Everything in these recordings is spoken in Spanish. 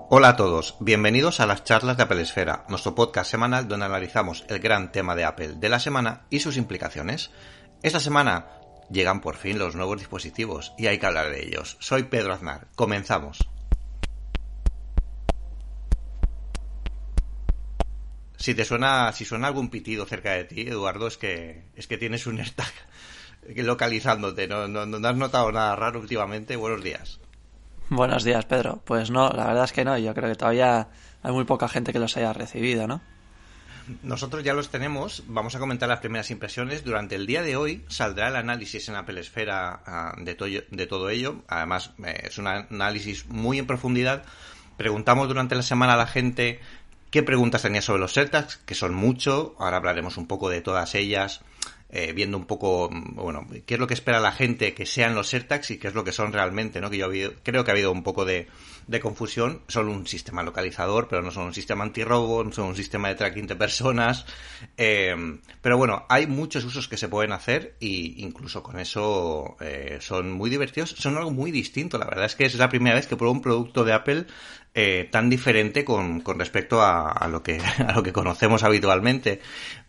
Hola a todos, bienvenidos a las charlas de Apple Esfera, nuestro podcast semanal donde analizamos el gran tema de Apple de la semana y sus implicaciones. Esta semana llegan por fin los nuevos dispositivos y hay que hablar de ellos. Soy Pedro Aznar, comenzamos. Si suena algún pitido cerca de ti, Eduardo, es que tienes un AirTag localizándote. ¿No has notado nada raro últimamente? Buenos días. Buenos días, Pedro. Pues no, la verdad es que no. Yo creo que todavía hay muy poca gente que los haya recibido, ¿no? Nosotros ya los tenemos. Vamos a comentar las primeras impresiones. Durante el día de hoy saldrá el análisis en Apple Esfera de todo ello. Además, es un análisis muy en profundidad. Preguntamos durante la semana a la gente qué preguntas tenía sobre los AirTags, que son mucho. Ahora hablaremos un poco de todas ellas. Viendo un poco, bueno, qué es lo que espera la gente que sean los AirTags y qué es lo que son realmente, ¿no? Creo que ha habido un poco de confusión. Son un sistema localizador, pero no son un sistema antirrobo, no son un sistema de tracking de personas. Pero bueno, hay muchos usos que se pueden hacer y incluso con eso son muy divertidos. Son algo muy distinto. La verdad es que es la primera vez que pruebo un producto de Apple tan diferente con respecto a lo que conocemos habitualmente.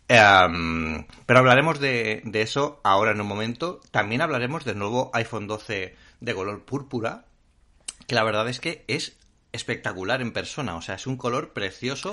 Pero hablaremos de eso ahora en un momento. También hablaremos del nuevo iPhone 12 de color púrpura, que la verdad es que es espectacular en persona. O sea, es un color precioso.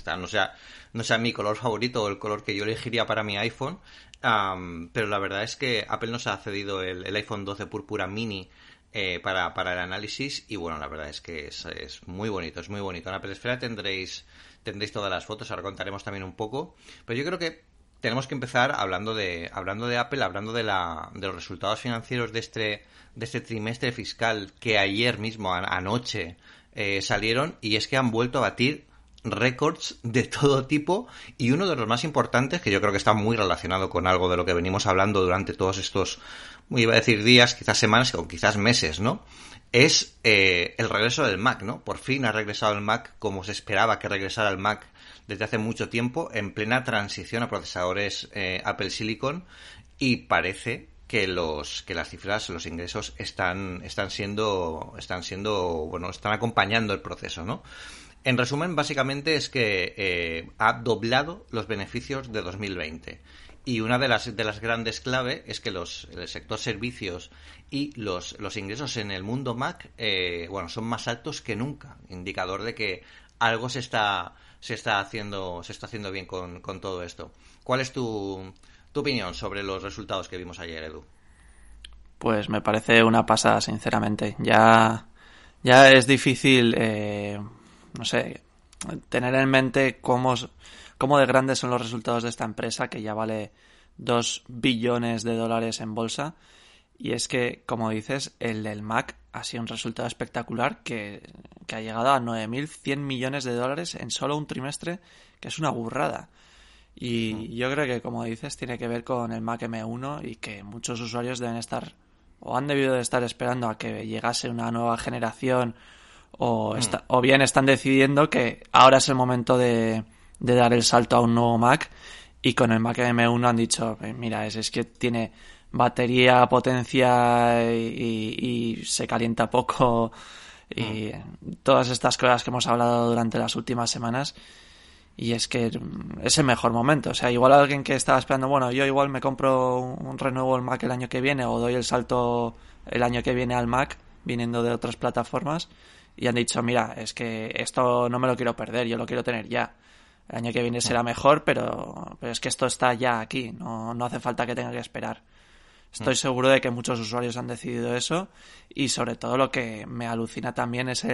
No sea mi color favorito o el color que yo elegiría para mi iPhone, pero la verdad es que Apple nos ha cedido el iPhone 12 púrpura mini para el análisis y bueno, la verdad es que es muy bonito, es muy bonito. En Apple Esfera tendréis todas las fotos, ahora contaremos también un poco, pero yo creo que tenemos que empezar hablando de Apple, hablando de los resultados financieros de este trimestre fiscal que ayer mismo, anoche, salieron, y es que han vuelto a batir récords de todo tipo, y uno de los más importantes, que yo creo que está muy relacionado con algo de lo que venimos hablando durante todos estos, iba a decir días, quizás semanas o quizás meses, ¿no? Es el regreso del Mac, ¿no? Por fin ha regresado el Mac como se esperaba que regresara el Mac desde hace mucho tiempo, en plena transición a procesadores Apple Silicon, y parece que las cifras, los ingresos están acompañando el proceso, ¿no? En resumen, básicamente es que ha doblado los beneficios de 2020. Y una de las grandes claves es que el sector servicios y los ingresos en el mundo Mac son más altos que nunca, indicador de que algo se está haciendo bien con todo esto. ¿Cuál es tu opinión sobre los resultados que vimos ayer, Edu? Pues me parece una pasada, sinceramente. Ya es difícil, no sé, tener en mente cómo de grandes son los resultados de esta empresa, que ya vale $2 billones en bolsa. Y es que, como dices, el del Mac ha sido un resultado espectacular que ha llegado a $9.100 millones en solo un trimestre, que es una burrada. Y yo creo que, como dices, tiene que ver con el Mac M1 y que muchos usuarios deben estar o han debido de estar esperando a que llegase una nueva generación o bien están decidiendo que ahora es el momento de dar el salto a un nuevo Mac, y con el Mac M1 han dicho, mira, es que tiene batería, potencia y se calienta poco y todas estas cosas que hemos hablado durante las últimas semanas, y es que es el mejor momento. O sea, igual alguien que estaba esperando, bueno, yo igual me compro un renuevo el Mac el año que viene o doy el salto el año que viene al Mac viniendo de otras plataformas, y han dicho, mira, es que esto no me lo quiero perder, yo lo quiero tener ya. El año que viene será mejor, pero es que esto está ya aquí, no hace falta que tenga que esperar. Estoy seguro de que muchos usuarios han decidido eso, y sobre todo lo que me alucina también es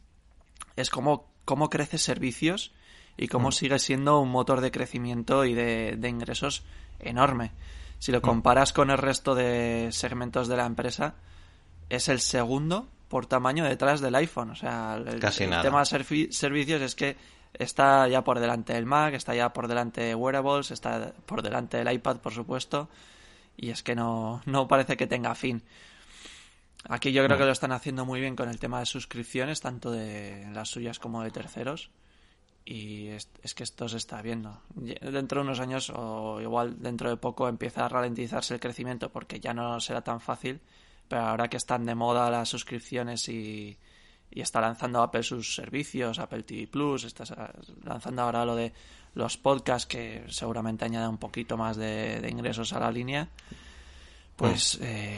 cómo crece servicios y cómo sigue siendo un motor de crecimiento y de ingresos enorme. Si lo comparas con el resto de segmentos de la empresa, es el segundo por tamaño detrás del iPhone. O sea, el tema de servicios es que está ya por delante del Mac, está ya por delante de wearables, está por delante del iPad, por supuesto, y es que no parece que tenga fin. Aquí yo creo que lo están haciendo muy bien con el tema de suscripciones, tanto de las suyas como de terceros, y es que esto se está viendo. Dentro de unos años, o igual dentro de poco, empieza a ralentizarse el crecimiento porque ya no será tan fácil, pero ahora que están de moda las suscripciones y y está lanzando Apple sus servicios, Apple TV Plus, está lanzando ahora lo de los podcasts, que seguramente añade un poquito más de ingresos a la línea, pues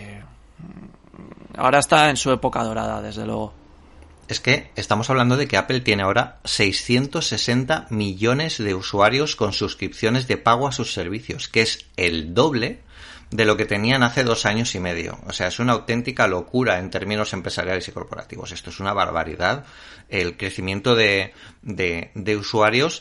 ahora está en su época dorada, desde luego. Es que estamos hablando de que Apple tiene ahora 660 millones de usuarios con suscripciones de pago a sus servicios, que es el doble de lo que tenían hace 2 años y medio. O sea, es una auténtica locura en términos empresariales y corporativos. Esto es una barbaridad, el crecimiento de usuarios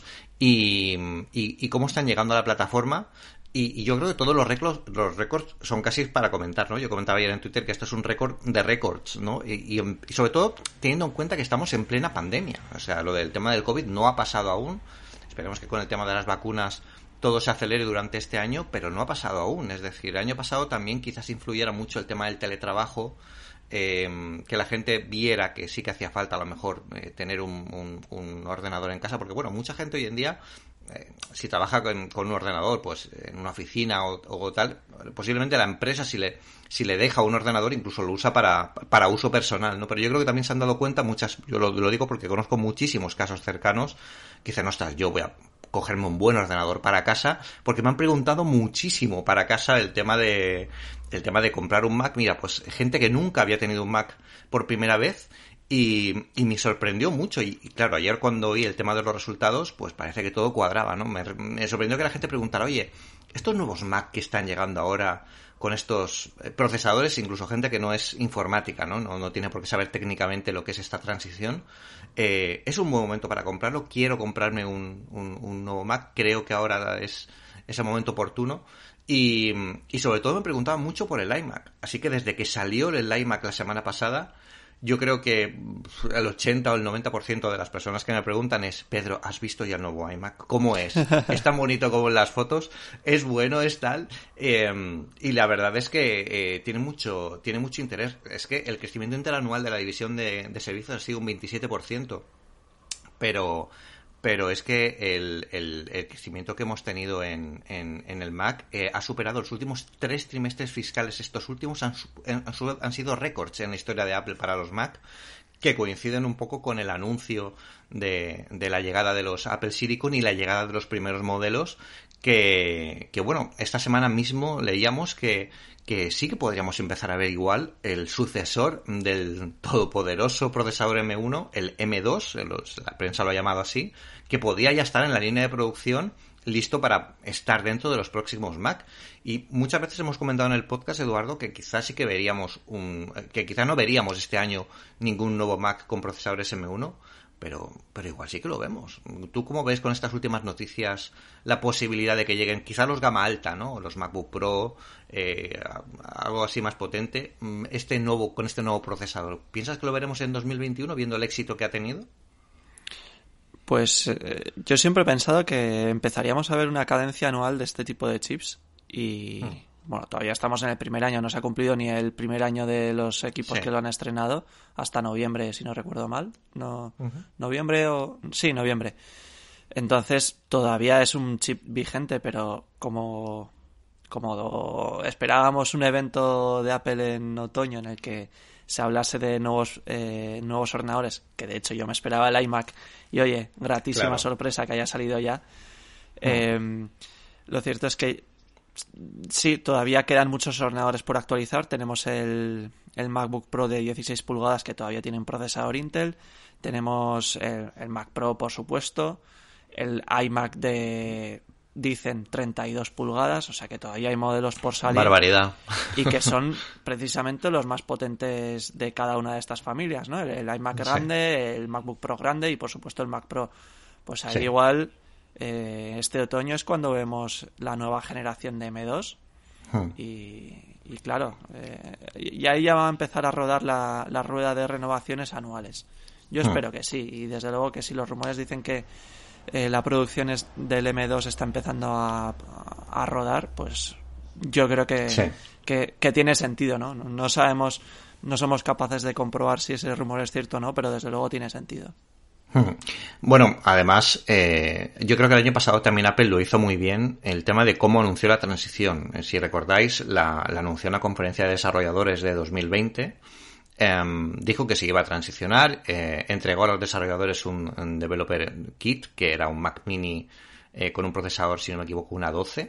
y cómo están llegando a la plataforma. Y yo creo que todos los récords son casi para comentar, ¿no? Yo comentaba ayer en Twitter que esto es un récord de récords, ¿no? Y sobre todo teniendo en cuenta que estamos en plena pandemia. O sea, lo del tema del COVID no ha pasado aún. Esperemos que con el tema de las vacunas todo se acelere durante este año, pero no ha pasado aún. Es decir, el año pasado también quizás influyera mucho el tema del teletrabajo, que la gente viera que sí que hacía falta a lo mejor tener un ordenador en casa, porque bueno, mucha gente hoy en día, si trabaja con un ordenador, pues en una oficina o tal, posiblemente la empresa si le deja un ordenador incluso lo usa para uso personal, ¿no? Pero yo creo que también se han dado cuenta yo lo digo porque conozco muchísimos casos cercanos que dicen, ostras, yo voy a cogerme un buen ordenador para casa, porque me han preguntado muchísimo para casa el tema de comprar un Mac. Mira, pues gente que nunca había tenido un Mac por primera vez y me sorprendió mucho. Y claro, ayer cuando oí el tema de los resultados, pues parece que todo cuadraba, ¿no? Me sorprendió que la gente preguntara, oye, estos nuevos Mac que están llegando ahora con estos procesadores, incluso gente que no es informática, ¿no? No tiene por qué saber técnicamente lo que es esta transición. Es un buen momento para comprarlo. Quiero comprarme un nuevo Mac. Creo que ahora es el momento oportuno. Y sobre todo me preguntaba mucho por el iMac. Así que desde que salió el iMac la semana pasada, yo creo que el 80 o el 90% de las personas que me preguntan es, Pedro, ¿has visto ya el nuevo iMac? ¿Cómo es? ¿Es tan bonito como en las fotos? ¿Es bueno? ¿Es tal? Y la verdad es que tiene mucho interés. Es que el crecimiento interanual de la división de servicios ha sido un 27%. Pero es que el crecimiento que hemos tenido en el Mac ha superado los últimos 3 trimestres fiscales. Estos últimos han sido récords en la historia de Apple para los Mac, que coinciden un poco con el anuncio de la llegada de los Apple Silicon y la llegada de los primeros modelos, que bueno, esta semana mismo leíamos que sí que podríamos empezar a ver igual el sucesor del todopoderoso procesador M1, el M2, la prensa lo ha llamado así, que podía ya estar en la línea de producción listo para estar dentro de los próximos Mac. Y muchas veces hemos comentado en el podcast, Eduardo, que quizás sí que veríamos que quizás no veríamos este año ningún nuevo Mac con procesadores M1, pero igual sí que lo vemos. ¿Tú cómo ves con estas últimas noticias la posibilidad de que lleguen quizás los gama alta, ¿no? Los MacBook Pro, algo así más potente, con este nuevo procesador? ¿Piensas que lo veremos en 2021 viendo el éxito que ha tenido? Pues yo siempre he pensado que empezaríamos a ver una cadencia anual de este tipo de chips y bueno, todavía estamos en el primer año, no se ha cumplido ni el primer año de los equipos que lo han estrenado, hasta noviembre, si no recuerdo mal. Noviembre. Entonces todavía es un chip vigente, pero como esperábamos un evento de Apple en otoño en el que se hablase de nuevos ordenadores, que de hecho yo me esperaba el iMac y oye, gratísima sorpresa que haya salido ya. Lo cierto es que sí, todavía quedan muchos ordenadores por actualizar. Tenemos el MacBook Pro de 16 pulgadas que todavía tiene un procesador Intel. Tenemos el Mac Pro, por supuesto. El iMac dicen 32 pulgadas, o sea que todavía hay modelos por salir. Barbaridad. Y que son precisamente los más potentes de cada una de estas familias, ¿no? El iMac grande, el MacBook Pro grande y por supuesto el Mac Pro. Pues ahí igual este otoño es cuando vemos la nueva generación de M2 y claro, y ahí ya va a empezar a rodar la rueda de renovaciones anuales. Yo espero que sí, y desde luego que si los rumores dicen que la producción del M2 está empezando a rodar, pues yo creo que tiene sentido, ¿no? No sabemos, no somos capaces de comprobar si ese rumor es cierto o no, pero desde luego tiene sentido. Bueno, además, yo creo que el año pasado también Apple lo hizo muy bien, el tema de cómo anunció la transición. Si recordáis, la anunció en la conferencia de desarrolladores de 2020, dijo que se iba a transicionar, entregó a los desarrolladores un Developer Kit, que era un Mac Mini con un procesador, si no me equivoco, una 12.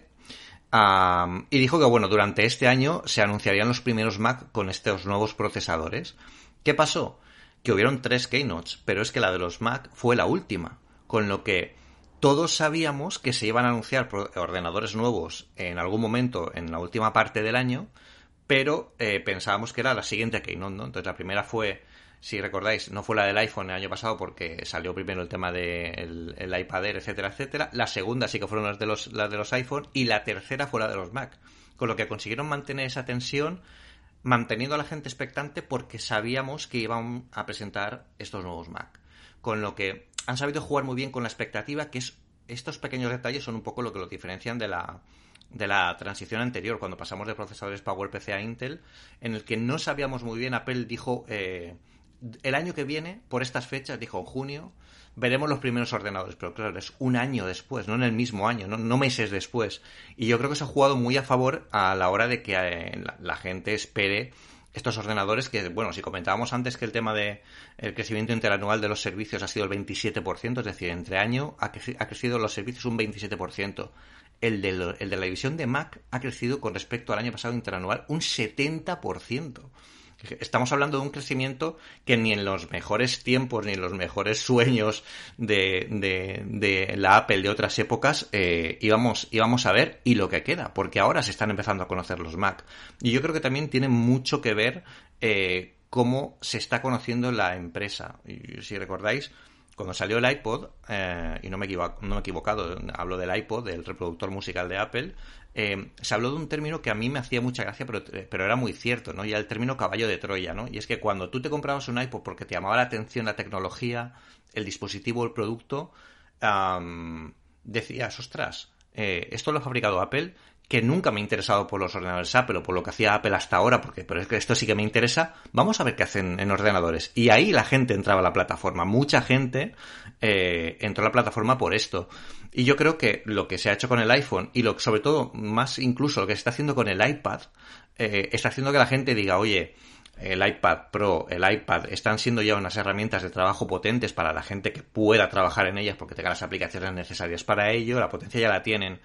Y dijo que, bueno, durante este año se anunciarían los primeros Mac con estos nuevos procesadores. ¿Qué pasó? Que hubieron 3 keynotes, pero es que la de los Mac fue la última, con lo que todos sabíamos que se iban a anunciar ordenadores nuevos en algún momento en la última parte del año, pero pensábamos que era la siguiente keynote, ¿no? Entonces la primera fue, si recordáis, no fue la del iPhone el año pasado porque salió primero el tema del el iPad Air, etcétera, etcétera. La segunda sí que fueron las de los iPhone, y la tercera fue la de los Mac. Con lo que consiguieron mantener esa tensión, manteniendo a la gente expectante porque sabíamos que iban a presentar estos nuevos Mac. Con lo que han sabido jugar muy bien con la expectativa, que es estos pequeños detalles son un poco lo que los diferencian de la transición anterior, cuando pasamos de procesadores PowerPC a Intel, en el que no sabíamos muy bien. Apple dijo el año que viene, por estas fechas, dijo en junio, veremos los primeros ordenadores, pero claro, es un año después, no en el mismo año, no meses después. Y yo creo que se ha jugado muy a favor a la hora de que la gente espere estos ordenadores que, bueno, si comentábamos antes que el tema de el crecimiento interanual de los servicios ha sido el 27%, es decir, entre año ha crecido los servicios un 27%. El de la división de Mac ha crecido con respecto al año pasado interanual un 70%. Estamos hablando de un crecimiento que ni en los mejores tiempos ni en los mejores sueños de la Apple de otras épocas íbamos a ver, y lo que queda, porque ahora se están empezando a conocer los Mac. Y yo creo que también tiene mucho que ver cómo se está conociendo la empresa. Y si recordáis, cuando salió el iPod, y no me he equivocado, hablo del iPod, del reproductor musical de Apple, se habló de un término que a mí me hacía mucha gracia, pero era muy cierto, ¿no? Y era el término caballo de Troya, ¿no? Y es que cuando tú te comprabas un iPod porque te llamaba la atención la tecnología, el dispositivo, el producto, decías, ostras, esto lo ha fabricado Apple, que nunca me he interesado por los ordenadores Apple o por lo que hacía Apple hasta ahora, pero es que esto sí que me interesa, vamos a ver qué hacen en ordenadores. Y ahí la gente entraba a la plataforma, mucha gente entró a la plataforma por esto. Y yo creo que lo que se ha hecho con el iPhone, y sobre todo, más incluso lo que se está haciendo con el iPad, está haciendo que la gente diga, oye, el iPad Pro, el iPad, están siendo ya unas herramientas de trabajo potentes para la gente que pueda trabajar en ellas porque tenga las aplicaciones necesarias para ello, la potencia ya la tienen.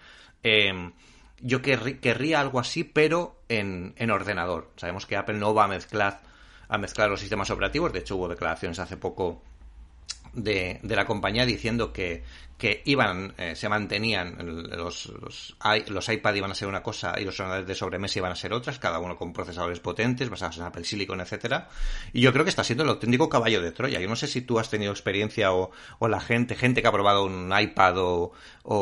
Yo querría algo así, pero en ordenador. Sabemos que Apple no va a mezclar los sistemas operativos. De hecho, hubo declaraciones hace poco de la compañía diciendo que se mantenían los iPad iban a ser una cosa y los ordenadores de sobremesa iban a ser otras, cada uno con procesadores potentes basados en Apple Silicon, etcétera. Y yo creo que está siendo el auténtico caballo de Troya. Yo no sé si tú has tenido experiencia o la gente que ha probado un iPad o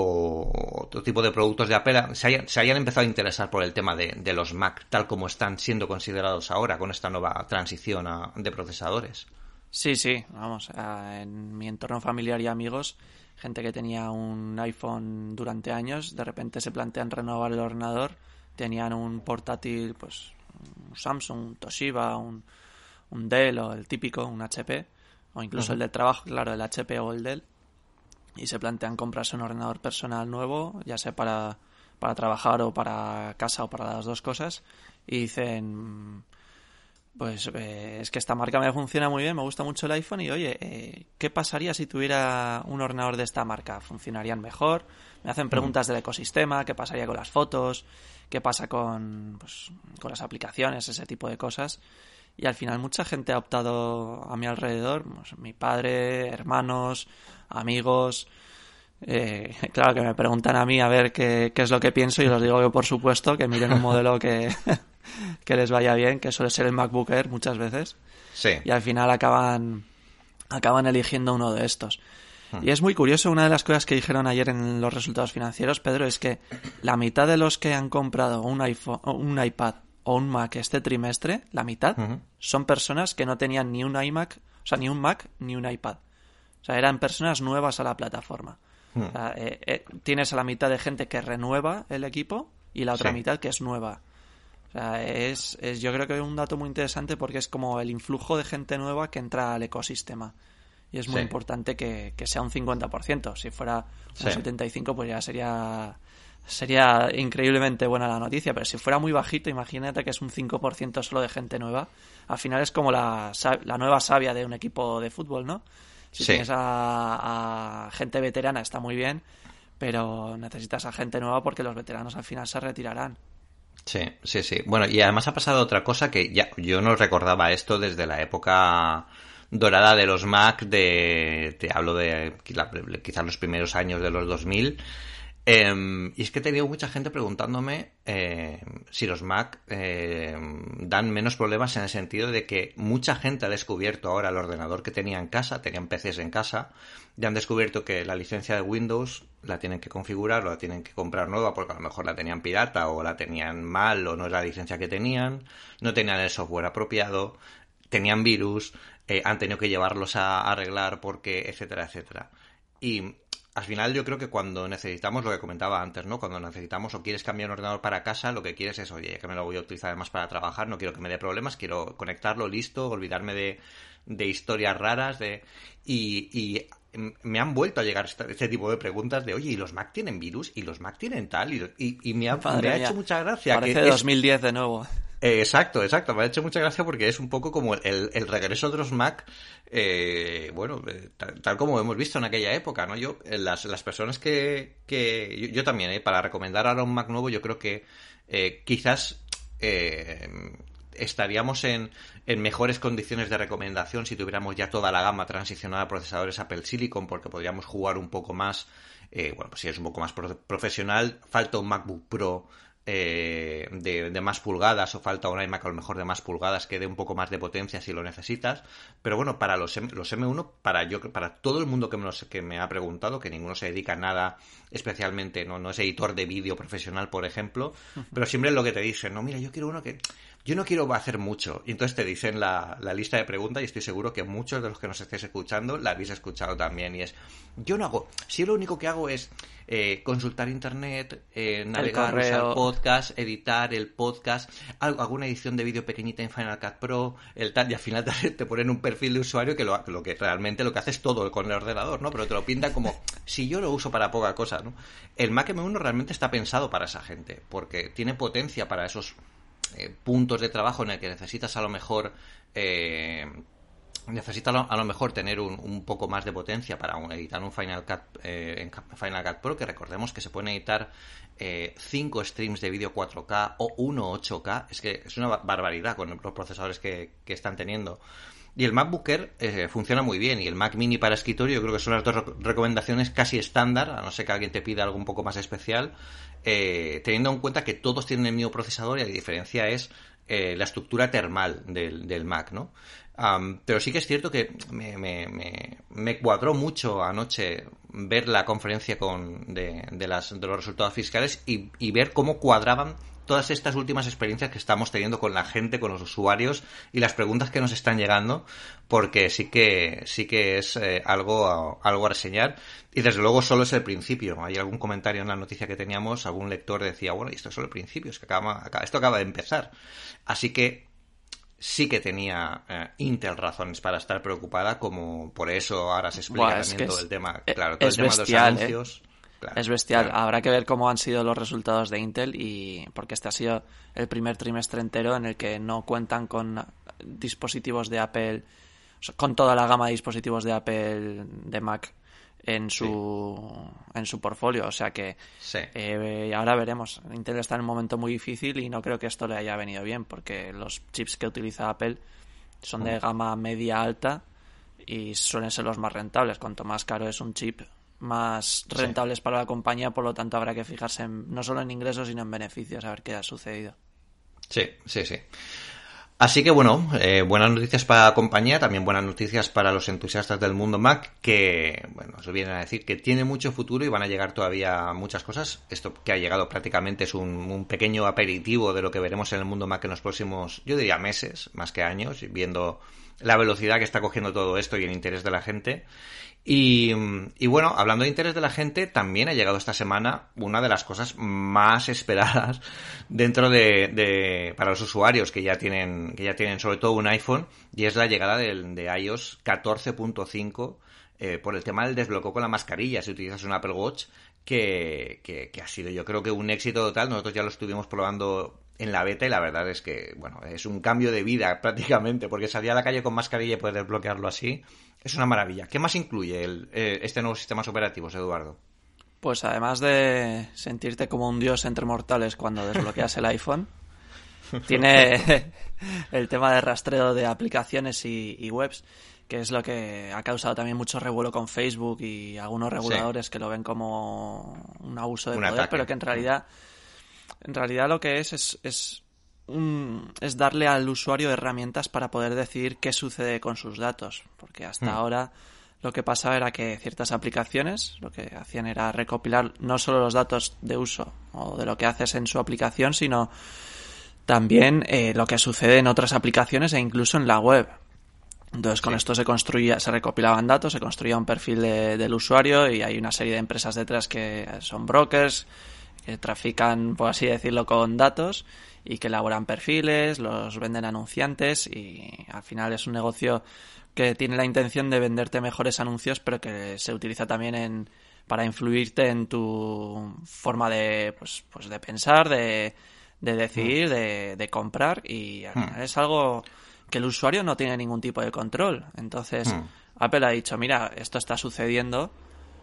otro tipo de productos de Apple se hayan empezado a interesar por el tema de los Mac tal como están siendo considerados ahora con esta nueva transición de procesadores. Sí, vamos, en mi entorno familiar y amigos, gente que tenía un iPhone durante años, de repente se plantean renovar el ordenador, tenían un portátil, pues un Samsung, un Toshiba, un Dell o el típico, un HP, o incluso el del trabajo, claro, el HP o el Dell, y se plantean comprarse un ordenador personal nuevo, ya sea para trabajar o para casa o para las dos cosas, y dicen... Pues es que esta marca me funciona muy bien, me gusta mucho el iPhone y oye, ¿qué pasaría si tuviera un ordenador de esta marca? ¿Funcionarían mejor? Me hacen preguntas del ecosistema, ¿qué pasaría con las fotos? ¿Qué pasa con las aplicaciones? Ese tipo de cosas. Y al final mucha gente ha optado a mi alrededor, pues, mi padre, hermanos, amigos... claro que me preguntan a mí a ver qué es lo que pienso y les digo que por supuesto que miren un modelo que les vaya bien, que suele ser el MacBook Air muchas veces. Sí. Y al final acaban eligiendo uno de estos. Y es muy curioso, una de las cosas que dijeron ayer en los resultados financieros, Pedro, es que la mitad de los que han comprado un iPhone, un iPad o un Mac este trimestre, la mitad, son personas que no tenían ni un iMac, o sea, ni un Mac ni un iPad. O sea, eran personas nuevas a la plataforma. O sea, tienes a la mitad de gente que renueva el equipo y la otra mitad que es nueva. O sea, yo creo que es un dato muy interesante porque es como el influjo de gente nueva que entra al ecosistema. Y es muy importante que sea un 50%. Si fuera un 75%, pues ya Sería increíblemente buena la noticia, pero si fuera muy bajito, imagínate que es un 5% solo de gente nueva. Al final es como la nueva savia de un equipo de fútbol, ¿no? Si Sí. tienes a gente veterana está muy bien, pero necesitas a gente nueva porque los veteranos al final se retirarán. Sí, sí, sí. Bueno, y además ha pasado otra cosa que ya yo no recordaba esto desde la época dorada de los Mac, te hablo de quizás los primeros años de los 2000. Y es que he tenido mucha gente preguntándome si los Mac dan menos problemas, en el sentido de que mucha gente ha descubierto ahora el ordenador que tenía en casa, tenían PCs en casa, y han descubierto que la licencia de Windows la tienen que configurar o la tienen que comprar nueva porque a lo mejor la tenían pirata o la tenían mal o no es la licencia que tenían, no tenían el software apropiado, tenían virus, han tenido que llevarlos a arreglar porque, etcétera, etcétera. Y al final yo creo que cuando necesitamos, lo que comentaba antes, ¿no? Cuando necesitamos o quieres cambiar un ordenador para casa, lo que quieres es, oye, que me lo voy a utilizar además para trabajar, no quiero que me dé problemas, quiero conectarlo, listo, olvidarme de historias raras, y me han vuelto a llegar este tipo de preguntas de, oye, ¿y los Mac tienen virus? ¿Y los Mac tienen tal? Y me ha hecho mucha gracia. Parece que 2010 de nuevo. Exacto, exacto. Me ha hecho mucha gracia porque es un poco como el regreso de los Mac, tal como hemos visto en aquella época, ¿no? Yo, las personas yo también, para recomendar ahora un Mac nuevo, yo creo que quizás estaríamos en mejores condiciones de recomendación si tuviéramos ya toda la gama transicionada a procesadores Apple Silicon, porque podríamos jugar un poco más, pues si es un poco más profesional, falta un MacBook Pro de más pulgadas, o falta un iMac a lo mejor de más pulgadas que dé un poco más de potencia si lo necesitas. Pero bueno, para los M1, para todo el mundo que me ha preguntado, que ninguno se dedica a nada especialmente, no es editor de vídeo profesional, por ejemplo, pero siempre es lo que te dicen, no, mira, yo no quiero hacer mucho. Y entonces te dicen la lista de preguntas, y estoy seguro que muchos de los que nos estéis escuchando la habéis escuchado también. Y es, yo no hago, si lo único que hago es consultar internet, navegar, usar podcast, editar el podcast, alguna edición de vídeo pequeñita en Final Cut Pro, y al final te ponen un perfil de usuario que lo que realmente lo que hace es todo con el ordenador, ¿no? Pero te lo pintan como, si yo lo uso para poca cosa, ¿no? El Mac M1 realmente está pensado para esa gente, porque tiene potencia para esos puntos de trabajo en el que necesitas a lo mejor tener un poco más de potencia para editar un Final Cut en Final Cut Pro, que recordemos que se pueden editar 5 streams de vídeo 4K o 1 8K. Es que es una barbaridad con los procesadores que están teniendo. Y el MacBook Air funciona muy bien, y el Mac Mini para escritorio yo creo que son las dos recomendaciones casi estándar, a no ser que alguien te pida algo un poco más especial, teniendo en cuenta que todos tienen el mismo procesador y la diferencia es la estructura termal del Mac, ¿no? Pero sí que es cierto que me cuadró mucho anoche ver la conferencia de los resultados fiscales y ver cómo cuadraban todas estas últimas experiencias que estamos teniendo con la gente, con los usuarios, y las preguntas que nos están llegando, porque sí que es algo a reseñar. Y desde luego solo es el principio. Hay algún comentario en la noticia que teníamos, algún lector decía, bueno, y esto es solo el principio, es que esto acaba de empezar. Así que sí que tenía Intel razones para estar preocupada, como por eso ahora se explica también todo el tema, claro, todo el tema bestial, de los anuncios. Claro, es bestial. claro. Habrá que ver cómo han sido los resultados de Intel, porque este ha sido el primer trimestre entero en el que no cuentan con dispositivos de Apple, con toda la gama de dispositivos de Apple de Mac en su portfolio, o sea que sí. Ahora veremos. Intel está en un momento muy difícil y no creo que esto le haya venido bien, porque los chips que utiliza Apple son de gama media alta y suelen ser los más rentables. Cuanto más caro es un chip, más rentables para la compañía, por lo tanto habrá que fijarse no solo en ingresos sino en beneficios, a ver qué ha sucedido. Sí. Así que bueno, buenas noticias para la compañía, también buenas noticias para los entusiastas del mundo Mac, que bueno, os vienen a decir que tiene mucho futuro y van a llegar todavía muchas cosas. Esto que ha llegado prácticamente es un pequeño aperitivo de lo que veremos en el mundo Mac en los próximos, yo diría, meses, más que años, viendo la velocidad que está cogiendo todo esto y el interés de la gente. Y bueno, hablando de interés de la gente, también ha llegado esta semana una de las cosas más esperadas dentro para los usuarios que ya tienen sobre todo un iPhone, y es la llegada de iOS 14.5 por el tema del desbloqueo con la mascarilla si utilizas un Apple Watch, que ha sido, yo creo que un éxito total. Nosotros ya lo estuvimos probando en la beta y la verdad es que, bueno, es un cambio de vida prácticamente, porque salir a la calle con mascarilla y poder desbloquearlo así es una maravilla. ¿Qué más incluye este nuevo sistema operativo, Eduardo? Pues además de sentirte como un dios entre mortales cuando desbloqueas el iPhone, tiene el tema de rastreo de aplicaciones y webs, que es lo que ha causado también mucho revuelo con Facebook y algunos reguladores que lo ven como un abuso de poder, ataque. pero que en realidad lo que es darle al usuario herramientas para poder decidir qué sucede con sus datos, porque hasta ahora lo que pasaba era que ciertas aplicaciones lo que hacían era recopilar no solo los datos de uso o de lo que haces en su aplicación, sino también lo que sucede en otras aplicaciones e incluso en la web. Entonces con esto se recopilaban datos, se construía un perfil del usuario y hay una serie de empresas detrás que son brokers, que trafican, por así decirlo, con datos y que elaboran perfiles, los venden a anunciantes y al final es un negocio que tiene la intención de venderte mejores anuncios, pero que se utiliza también para influirte en tu forma de de pensar, de decidir, de comprar, y al final es algo que el usuario no tiene ningún tipo de control. Entonces Apple ha dicho, mira, esto está sucediendo,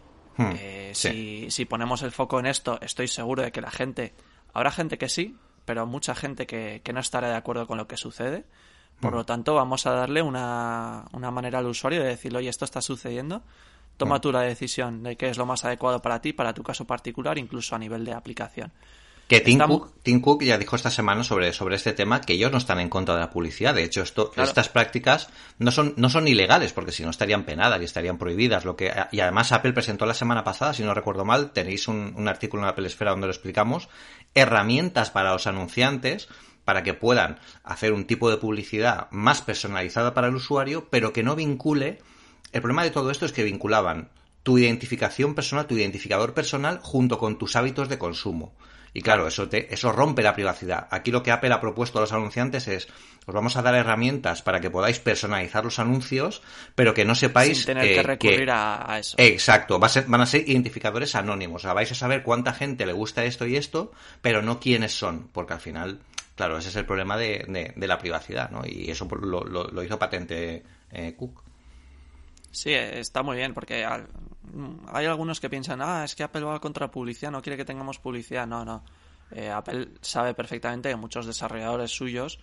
si ponemos el foco en esto, estoy seguro de que habrá gente que sí, pero mucha gente que no estará de acuerdo con lo que sucede. Por lo tanto, vamos a darle una manera al usuario de decirle, oye, esto está sucediendo, toma tú la decisión de qué es lo más adecuado para ti, para tu caso particular, incluso a nivel de aplicación. Que Tim Cook ya dijo esta semana sobre este tema que ellos no están en contra de la publicidad. De hecho, estas prácticas no son ilegales, porque si no estarían penadas y estarían prohibidas. Y además Apple presentó la semana pasada, si no recuerdo mal, tenéis un artículo en la Apple Esfera donde lo explicamos, herramientas para los anunciantes para que puedan hacer un tipo de publicidad más personalizada para el usuario, pero que no vincule. El problema de todo esto es que vinculaban tu identificación personal, tu identificador personal, junto con tus hábitos de consumo. Y claro, eso rompe la privacidad. Aquí lo que Apple ha propuesto a los anunciantes es, os vamos a dar herramientas para que podáis personalizar los anuncios, pero que no sepáis... Sin tener que recurrir a eso. Exacto, van a ser identificadores anónimos. O sea, vais a saber cuánta gente le gusta esto y esto, pero no quiénes son, porque al final, claro, ese es el problema de la privacidad, ¿no? Y eso lo hizo patente Cook. Sí, está muy bien, porque hay algunos que piensan, es que Apple va contra la publicidad, no quiere que tengamos publicidad. No. Apple sabe perfectamente que muchos desarrolladores suyos,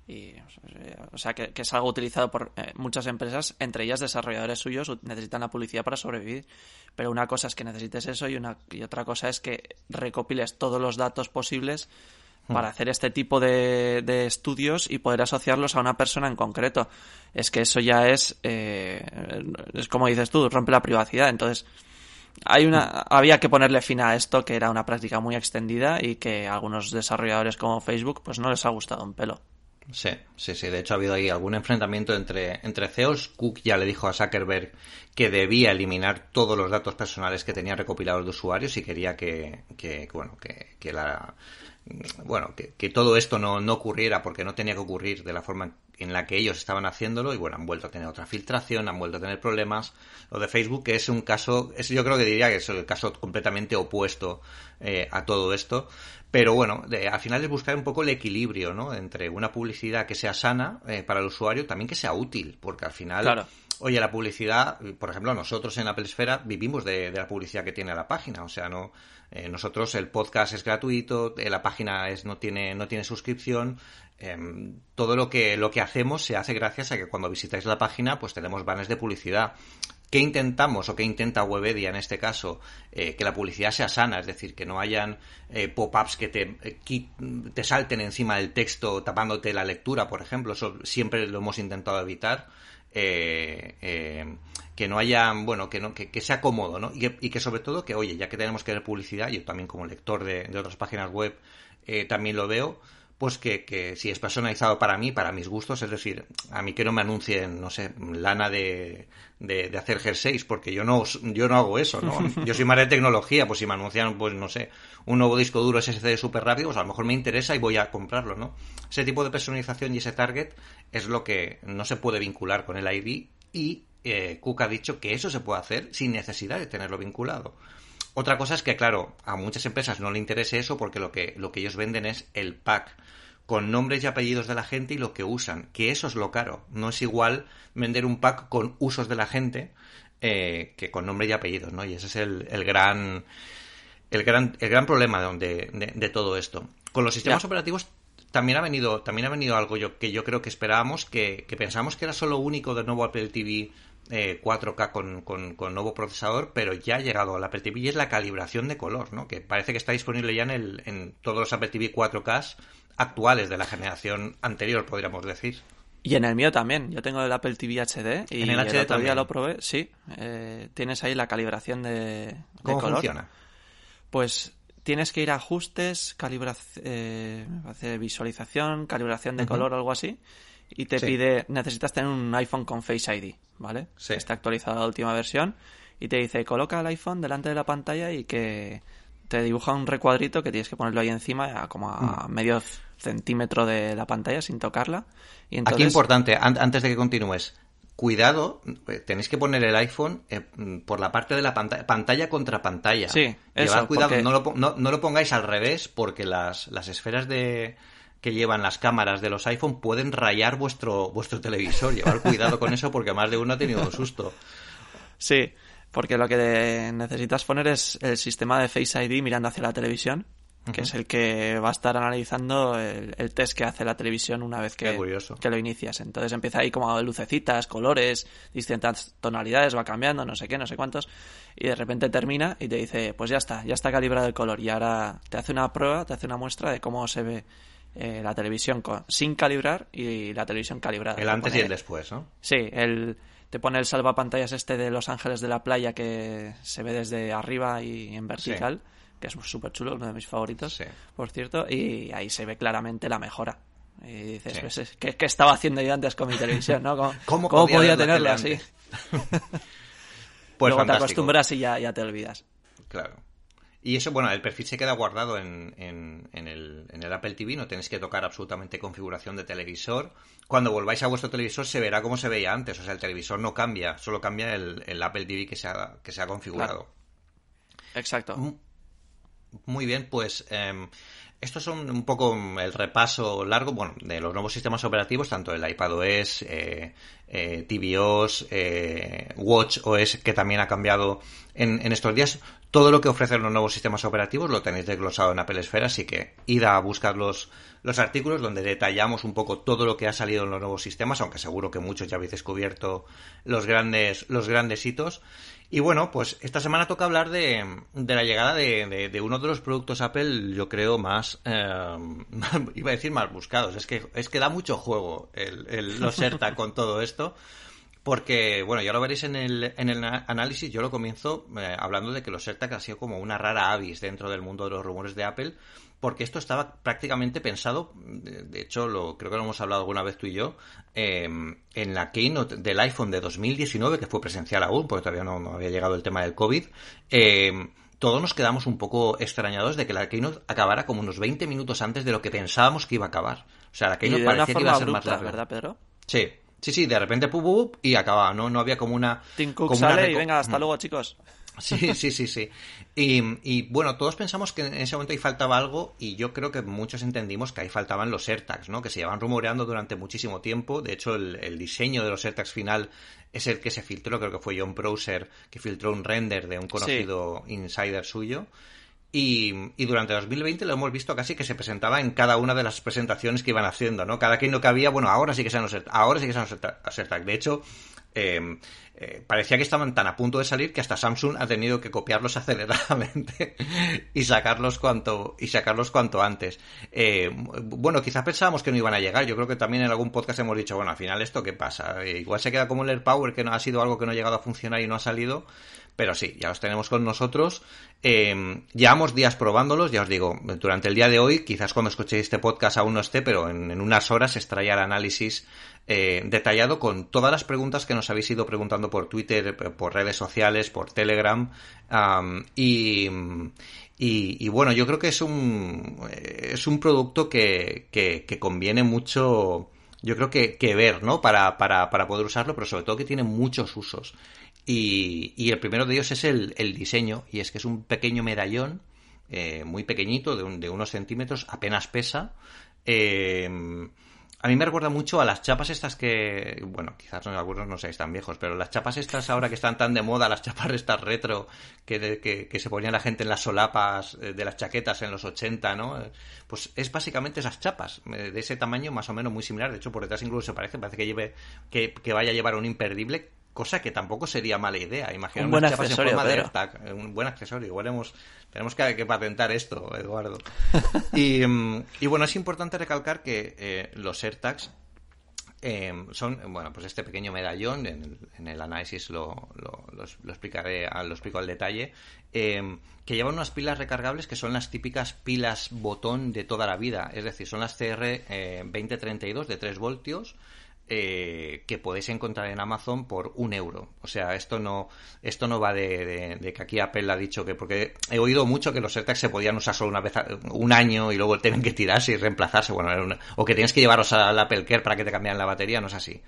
o sea, que es algo utilizado por muchas empresas, entre ellas desarrolladores suyos, necesitan la publicidad para sobrevivir. Pero una cosa es que necesites eso y otra cosa es que recopiles todos los datos posibles para hacer este tipo de estudios y poder asociarlos a una persona en concreto. Es que eso ya es como dices tú, rompe la privacidad. Entonces, había que ponerle fin a esto, que era una práctica muy extendida y que a algunos desarrolladores como Facebook pues no les ha gustado un pelo. Sí. De hecho, ha habido ahí algún enfrentamiento entre CEOs. Cook ya le dijo a Zuckerberg que debía eliminar todos los datos personales que tenía recopilados de usuarios y quería que todo esto no ocurriera, porque no tenía que ocurrir de la forma en la que ellos estaban haciéndolo. Y bueno, han vuelto a tener otra filtración, han vuelto a tener problemas. Lo de Facebook, que es un caso, yo creo que diría que es el caso completamente opuesto a todo esto. Pero bueno, al final es buscar un poco el equilibrio, ¿no? Entre una publicidad que sea sana para el usuario, también que sea útil, porque al final... Claro. Oye, la publicidad, por ejemplo, nosotros en Apple Esfera vivimos de la publicidad que tiene la página. O sea, no nosotros el podcast es gratuito, la página no tiene suscripción. Todo lo que hacemos se hace gracias a que cuando visitáis la página pues tenemos banners de publicidad. ¿Qué intentamos o qué intenta Webedia en este caso? Que la publicidad sea sana, es decir, que no hayan pop-ups que te salten encima del texto tapándote la lectura, por ejemplo. Eso siempre lo hemos intentado evitar. Que no haya, que sea cómodo, ¿no? Y que sobre todo que, oye, ya que tenemos que ver publicidad, yo también como lector de otras páginas web también lo veo, pues que si es personalizado para mí, para mis gustos, es decir, a mí que no me anuncien, no sé, lana de hacer jerseys, porque yo no hago eso, ¿no? Yo soy más de tecnología, pues si me anuncian, pues no sé, un nuevo disco duro SSD súper rápido, pues a lo mejor me interesa y voy a comprarlo, ¿no? Ese tipo de personalización y ese target es lo que no se puede vincular con el ID, y Cook ha dicho que eso se puede hacer sin necesidad de tenerlo vinculado. Otra cosa es que, claro, a muchas empresas no le interese eso porque lo que ellos venden es el pack con nombres y apellidos de la gente y lo que usan, que eso es lo caro. No es igual vender un pack con usos de la gente que con nombre y apellidos, ¿no? Y ese es el gran problema de todo esto. Con los sistemas operativos también ha venido algo que yo creo que esperábamos, que pensamos que era solo único del nuevo Apple TV 4K con nuevo procesador, pero ya ha llegado al Apple TV y es la calibración de color, ¿no? Que parece que está disponible ya en todos los Apple TV 4K actuales de la generación anterior, podríamos decir. Y en el mío también. Yo tengo el Apple TV HD y en el HD otro también día lo probé. Sí, tienes ahí la calibración de ¿Cómo color. funciona? Pues tienes que ir a ajustes, visualización, calibración de color o algo así. Y te pide, necesitas tener un iPhone con Face ID, ¿vale? Sí. Está actualizada la última versión. Y te dice, coloca el iPhone delante de la pantalla y que te dibuja un recuadrito que tienes que ponerlo ahí encima, como a medio centímetro de la pantalla sin tocarla. Y entonces... Aquí importante, antes de que continúes, cuidado, tenéis que poner el iPhone por la parte de la pantalla contra pantalla. Sí, llevad cuidado, porque... no lo pongáis al revés, porque las esferas que llevan las cámaras de los iPhone pueden rayar vuestro televisor. Llevad cuidado con eso porque más de uno ha tenido un susto. Sí, porque lo que necesitas poner es el sistema de Face ID mirando hacia la televisión, que es el que va a estar analizando el test que hace la televisión una vez que lo inicias. Entonces empieza ahí como lucecitas, colores, distintas tonalidades, va cambiando, no sé qué, no sé cuántos, y de repente termina y te dice, pues ya está calibrado el color. Y ahora te hace una prueba, te hace una muestra de cómo se ve la televisión sin calibrar y la televisión calibrada. El antes y el después, ¿no? Sí, te pone el salvapantallas de Los Ángeles de la Playa que se ve desde arriba y en vertical, que es súper chulo, uno de mis favoritos, por cierto, y ahí se ve claramente la mejora. Y dices, pues, ¿qué estaba haciendo yo antes con mi televisión, ¿no? ¿Cómo podía tenerla así? Pues luego fantástico. Te acostumbras y ya te olvidas. Claro. Y eso, bueno, el perfil se queda guardado en el Apple TV, no tenéis que tocar absolutamente configuración de televisor. Cuando volváis a vuestro televisor se verá como se veía antes, o sea, el televisor no cambia, solo cambia el Apple TV que se ha configurado. Claro. Exacto. Muy bien, pues estos son un poco el repaso largo, bueno, de los nuevos sistemas operativos, tanto el iPadOS, tvOS, watchOS, que también ha cambiado en estos días. Todo lo que ofrecen los nuevos sistemas operativos lo tenéis desglosado en Apple Esfera, así que id a buscar los artículos donde detallamos un poco todo lo que ha salido en los nuevos sistemas, aunque seguro que muchos ya habéis descubierto los grandes hitos. Y bueno, pues esta semana toca hablar de la llegada de uno de los productos Apple, yo creo, más iba a decir más buscados. Es que da mucho juego los AirTag con todo esto. Porque, bueno, ya lo veréis en el análisis. Yo lo comienzo hablando de que los AirTag ha sido como una rara avis dentro del mundo de los rumores de Apple, porque esto estaba prácticamente pensado, de hecho creo que lo hemos hablado alguna vez tú y yo, en la keynote del iPhone de 2019, que fue presencial aún, porque todavía no había llegado el tema del COVID. Todos nos quedamos un poco extrañados de que la keynote acabara como unos 20 minutos antes de lo que pensábamos que iba a acabar. O sea, la keynote parecía que iba a ser más larga, ¿verdad, Pedro? Sí, de repente y acababa, no había como una... Tim Cook sale y venga, hasta luego, chicos. Sí. Y bueno, todos pensamos que en ese momento ahí faltaba algo y yo creo que muchos entendimos que ahí faltaban los AirTags, ¿no? Que se llevan rumoreando durante muchísimo tiempo. De hecho, el diseño de los AirTags final es el que se filtró, creo que fue John Prosser, que filtró un render de un conocido insider suyo. Y durante 2020 lo hemos visto casi que se presentaba en cada una de las presentaciones que iban haciendo, ¿no? Cada keynote que había, bueno, ahora sí que sean los AirTag. De hecho, parecía que estaban tan a punto de salir que hasta Samsung ha tenido que copiarlos aceleradamente y sacarlos cuanto antes. Bueno, quizás pensábamos que no iban a llegar. Yo creo que también en algún podcast hemos dicho, bueno, al final esto ¿qué pasa? Igual se queda como el AirPower, que no ha sido algo que no ha llegado a funcionar y no ha salido. Pero sí, ya los tenemos con nosotros. Llevamos días probándolos, ya os digo, durante el día de hoy, quizás cuando escuchéis este podcast aún no esté, pero en unas horas extraerá el análisis detallado con todas las preguntas que nos habéis ido preguntando por Twitter, por redes sociales, por Telegram. Y bueno, yo creo que es un producto que conviene mucho yo creo que ver, ¿no? Para poder usarlo, pero sobre todo que tiene muchos usos. Y el primero de ellos es el diseño, y es que es un pequeño medallón, muy pequeñito, de unos centímetros, apenas pesa. A mí me recuerda mucho a las chapas estas que, bueno, quizás algunos no seáis tan viejos, pero las chapas estas ahora que están tan de moda, las chapas estas retro que se ponía la gente en las solapas de las chaquetas en los 80, ¿no? Pues es básicamente esas chapas, de ese tamaño más o menos muy similar. De hecho, por detrás incluso parece que vaya a llevar un imperdible, cosa que tampoco sería mala idea. Imagina un buen unas chapas en accesorio, forma de Pedro. AirTag, un buen accesorio. Igual tenemos que patentar esto, Eduardo. Y bueno, es importante recalcar que los AirTags son, bueno, pues este pequeño medallón, en el análisis lo explico al detalle, que llevan unas pilas recargables que son las típicas pilas botón de toda la vida, es decir, son las CR 2032 de 3 voltios, que podéis encontrar en Amazon por €1. O sea, esto no va de que aquí Apple ha dicho que, porque he oído mucho que los AirTags se podían usar solo una vez un año y luego tienen que tirarse y reemplazarse, bueno, o que tienes que llevarlos al Apple Care para que te cambien la batería. No es así.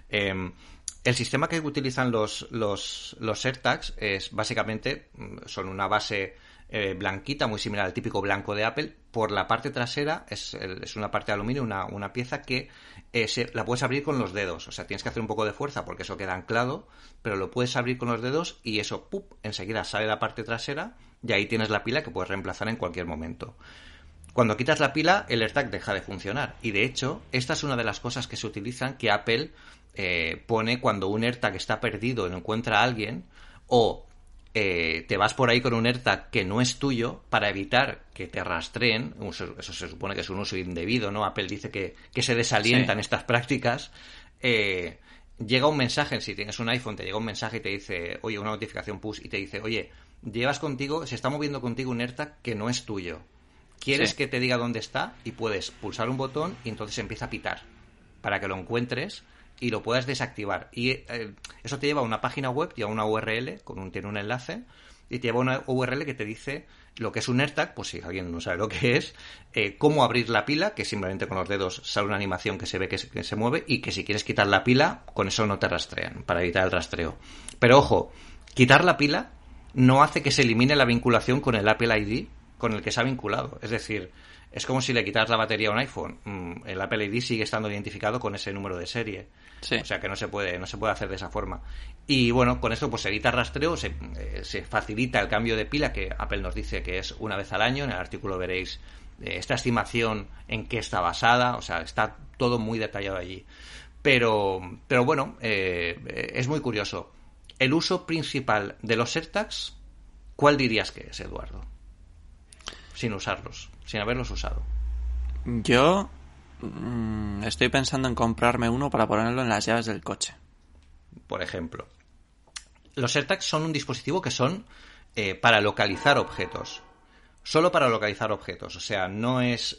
El sistema que utilizan los AirTags es básicamente, son una base blanquita, muy similar al típico blanco de Apple. Por la parte trasera es una parte de aluminio, una pieza que la puedes abrir con los dedos. O sea, tienes que hacer un poco de fuerza porque eso queda anclado, pero lo puedes abrir con los dedos y eso, ¡pup!, enseguida sale la parte trasera y ahí tienes la pila que puedes reemplazar en cualquier momento. Cuando quitas la pila, el AirTag deja de funcionar. Y de hecho, esta es una de las cosas que se utilizan, que Apple pone cuando un AirTag está perdido y no encuentra a alguien, o te vas por ahí con un AirTag que no es tuyo, para evitar que te rastreen. Eso se supone que es un uso indebido, ¿no? Apple dice que se desalientan estas prácticas. Llega un mensaje, si tienes un iPhone, te llega un mensaje y te dice, oye, una notificación push, y te dice, oye, se está moviendo contigo un AirTag que no es tuyo. ¿Quieres que te diga dónde está? Y puedes pulsar un botón y entonces empieza a pitar para que lo encuentres y lo puedas desactivar. Y eso te lleva a una página web y a una URL, tiene un enlace, y te lleva a una URL que te dice lo que es un AirTag, pues si alguien no sabe lo que es, cómo abrir la pila, que simplemente con los dedos sale una animación que se ve que se mueve, y que si quieres quitar la pila, con eso no te rastrean, para evitar el rastreo. Pero ojo, quitar la pila no hace que se elimine la vinculación con el Apple ID con el que se ha vinculado. Es decir, es como si le quitas la batería a un iPhone. El Apple ID sigue estando identificado con ese número de serie. Sí. O sea que no se puede hacer de esa forma. Y bueno, con esto pues se evita rastreo, se facilita el cambio de pila, que Apple nos dice que es una vez al año. En el artículo veréis esta estimación en qué está basada. O sea, está todo muy detallado allí. Pero bueno, es muy curioso. El uso principal de los AirTags, ¿cuál dirías que es, Eduardo? Sin usarlos, sin haberlos usado. Yo estoy pensando en comprarme uno para ponerlo en las llaves del coche. Por ejemplo, los AirTags son un dispositivo que son para localizar objetos. Solo para localizar objetos. O sea, no es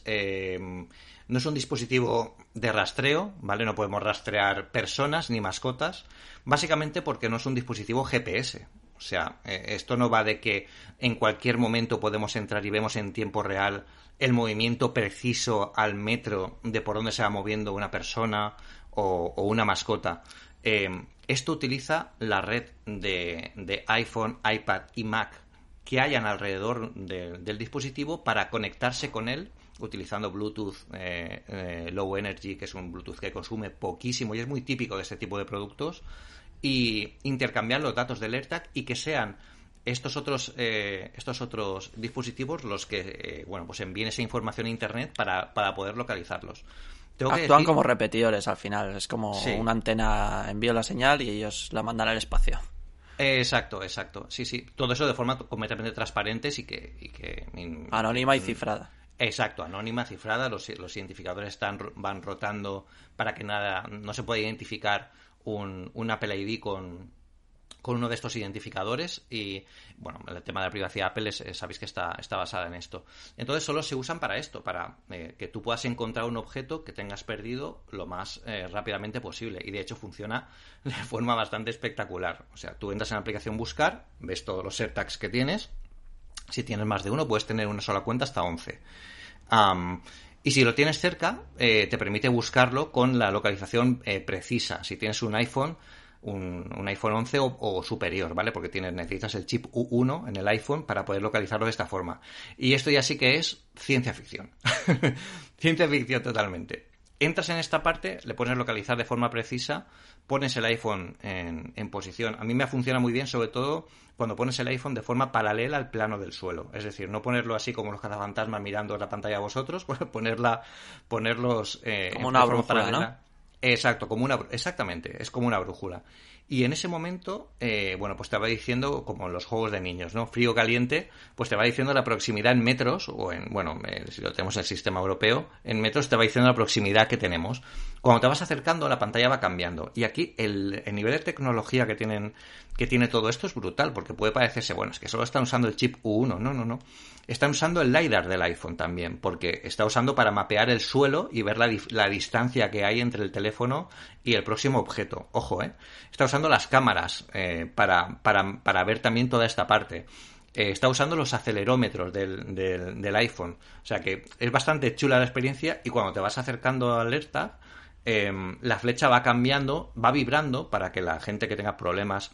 un dispositivo de rastreo, ¿vale? No podemos rastrear personas ni mascotas, básicamente porque no es un dispositivo GPS. O sea, esto no va de que en cualquier momento podemos entrar y vemos en tiempo real el movimiento preciso al metro de por dónde se va moviendo una persona o una mascota. Esto utiliza la red de iPhone, iPad y Mac que hayan alrededor del dispositivo para conectarse con él utilizando Bluetooth Low Energy, que es un Bluetooth que consume poquísimo y es muy típico de este tipo de productos, y intercambiar los datos del AirTag y que sean estos otros dispositivos los que pues envíen esa información a internet para poder localizarlos. Actúan como repetidores al final, es como una antena, envío la señal y ellos la mandan al espacio. Exacto. Sí. Todo eso de forma completamente transparente y que anónima y cifrada. Exacto, anónima, cifrada. Los identificadores van rotando para que no se pueda identificar un Apple ID con uno de estos identificadores. Y bueno, el tema de la privacidad Apple sabéis que está basada en esto. Entonces solo se usan para esto, para que tú puedas encontrar un objeto que tengas perdido lo más rápidamente posible. Y de hecho funciona de forma bastante espectacular. O sea, tú entras en la aplicación Buscar, ves todos los AirTags que tienes. Si tienes más de uno, puedes tener una sola cuenta hasta 11. Y si lo tienes cerca, te permite buscarlo con la localización precisa. Si tienes un iPhone, un iPhone 11 o superior, ¿vale? Porque necesitas el chip U1 en el iPhone para poder localizarlo de esta forma. Y esto ya sí que es ciencia ficción. Ciencia ficción totalmente. Entras en esta parte, le pones localizar de forma precisa, pones el iPhone en posición. A mí me funciona muy bien, sobre todo cuando pones el iPhone de forma paralela al plano del suelo. Es decir, no ponerlo así como los cazafantasmas mirando la pantalla a vosotros, ponerlos como una brújula, paralela. ¿no? Exacto, exactamente, es como una brújula. Y en ese momento, pues te va diciendo, como en los juegos de niños, ¿no? Frío, caliente, pues te va diciendo la proximidad en metros, o si lo tenemos en el sistema europeo, en metros te va diciendo la proximidad que tenemos. Cuando te vas acercando, la pantalla va cambiando. Y aquí el nivel de tecnología que tiene todo esto es brutal, porque puede parecerse, es que solo están usando el chip U1. No. Están usando el LiDAR del iPhone también, porque está usando para mapear el suelo y ver la distancia que hay entre el teléfono y el próximo objeto. Ojo, Está usando las cámaras para ver también toda esta parte. Está usando los acelerómetros del iPhone. O sea que es bastante chula la experiencia, y cuando te vas acercando al AirTag, la flecha va cambiando, va vibrando para que la gente que tenga problemas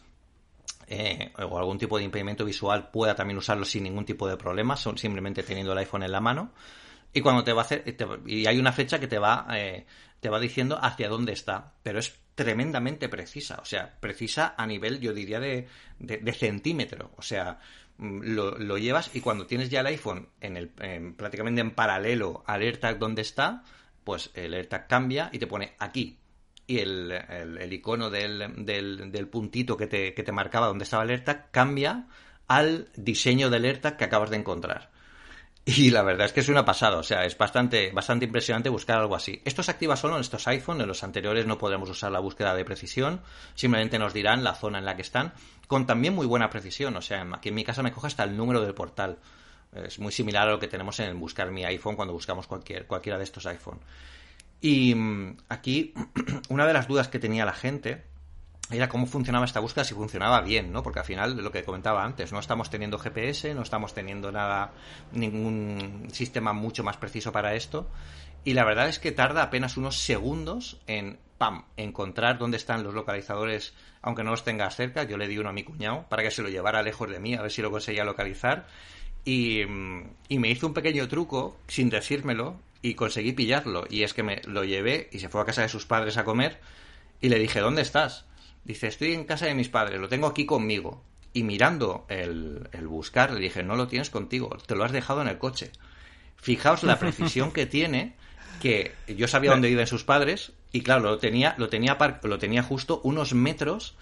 o algún tipo de impedimento visual pueda también usarlo sin ningún tipo de problema, simplemente teniendo el iPhone en la mano. Y cuando te va a hacer, y hay una flecha que te va diciendo hacia dónde está, pero es tremendamente precisa, o sea, precisa a nivel, yo diría, de centímetro. O sea, lo llevas, y cuando tienes ya el iPhone prácticamente en paralelo al AirTag donde está, pues el AirTag cambia y te pone aquí. Y el icono del puntito que te marcaba donde estaba el AirTag cambia al diseño del AirTag que acabas de encontrar. Y la verdad es que es una pasada, o sea, es bastante impresionante buscar algo así. Esto se activa solo en estos iPhone, en los anteriores no podremos usar la búsqueda de precisión, simplemente nos dirán la zona en la que están, con también muy buena precisión. O sea, aquí en mi casa me coge hasta el número del portal. Es muy similar a lo que tenemos en buscar mi iPhone cuando buscamos cualquiera de estos iPhone. Y aquí una de las dudas que tenía la gente era cómo funcionaba esta búsqueda, si funcionaba bien, ¿no? Porque al final, lo que comentaba antes, no estamos teniendo GPS, no estamos teniendo ningún sistema mucho más preciso para esto, y la verdad es que tarda apenas unos segundos en encontrar dónde están los localizadores, aunque no los tenga cerca. Yo le di uno a mi cuñado para que se lo llevara lejos de mí, a ver si lo conseguía localizar, y me hizo un pequeño truco sin decírmelo y conseguí pillarlo. Y es que me lo llevé y se fue a casa de sus padres a comer, y le dije, ¿dónde estás? Dice, estoy en casa de mis padres, lo tengo aquí conmigo. Y mirando el buscar, le dije, no lo tienes contigo, te lo has dejado en el coche. Fijaos la precisión que tiene, que yo sabía dónde viven sus padres, y claro, lo tenía justo unos metros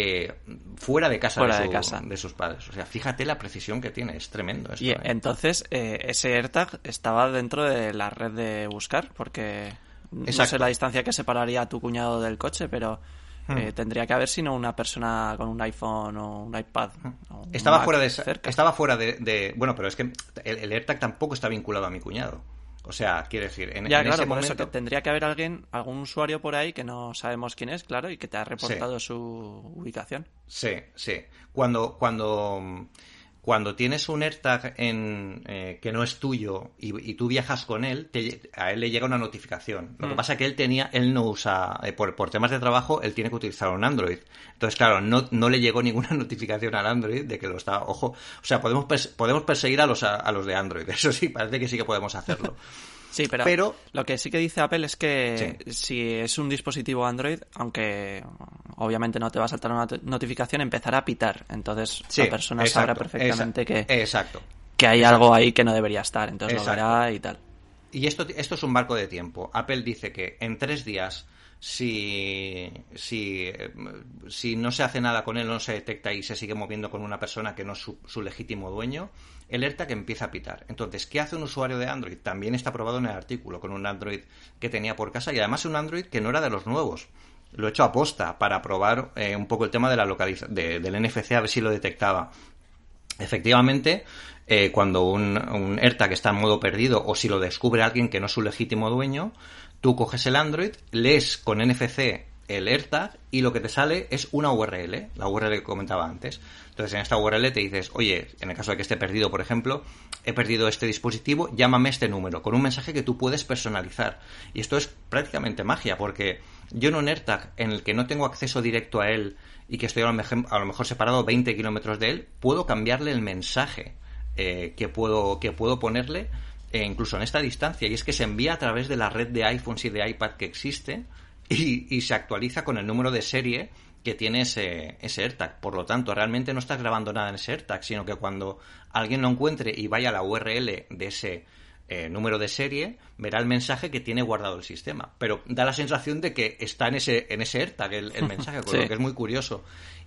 fuera de casa, de sus padres. O sea, fíjate la precisión que tiene, es tremendo esto. Y entonces, ese AirTag estaba dentro de la red de buscar, porque no sé la distancia que separaría a tu cuñado del coche, pero tendría que haber, sino una persona con un iPhone o un iPad. O estaba fuera de... Bueno, pero es que el AirTag tampoco está vinculado a mi cuñado. O sea, quiere decir, en ese momento... Eso, que tendría que haber algún usuario por ahí que no sabemos quién es, claro, y que te ha reportado su ubicación. Sí. Cuando tienes un AirTag que no es tuyo y tú viajas con él, a él le llega una notificación. Lo que pasa es que él no usa, por temas de trabajo, él tiene que utilizar un Android. Entonces, claro, no le llegó ninguna notificación al Android de que lo está... Ojo, o sea, podemos perseguir a los de Android. Eso sí, parece que sí que podemos hacerlo. Sí, pero lo que sí que dice Apple es que si es un dispositivo Android, aunque obviamente no te va a saltar una notificación, empezará a pitar. Entonces la persona sabrá perfectamente que hay algo ahí que no debería estar. Entonces lo verá y tal. Y esto es un marco de tiempo. Apple dice que en 3 días, si no se hace nada con él, no se detecta y se sigue moviendo con una persona que no es su legítimo dueño, el AirTag empieza a pitar. Entonces, ¿qué hace un usuario de Android? También está probado en el artículo, con un Android que tenía por casa, y además un Android que no era de los nuevos. Lo he hecho a posta para probar un poco el tema de la del NFC, a ver si lo detectaba. Efectivamente, cuando un AirTag está en modo perdido, o si lo descubre alguien que no es su legítimo dueño, tú coges el Android, lees con NFC el AirTag y lo que te sale es una URL, la URL que comentaba antes. Entonces en esta URL te dices, oye, en el caso de que esté perdido, por ejemplo, he perdido este dispositivo, llámame a este número, con un mensaje que tú puedes personalizar. Y esto es prácticamente magia, porque yo en un AirTag en el que no tengo acceso directo a él y que estoy a lo mejor separado 20 kilómetros de él, puedo cambiarle el mensaje que puedo ponerle incluso en esta distancia, y es que se envía a través de la red de iPhones y de iPad que existe y se actualiza con el número de serie que tiene ese AirTag. Por lo tanto, realmente no estás grabando nada en ese AirTag, sino que cuando alguien lo encuentre y vaya a la URL de ese número de serie, verá el mensaje que tiene guardado el sistema. Pero da la sensación de que está en ese AirTag el mensaje, con sí. lo que es muy curioso.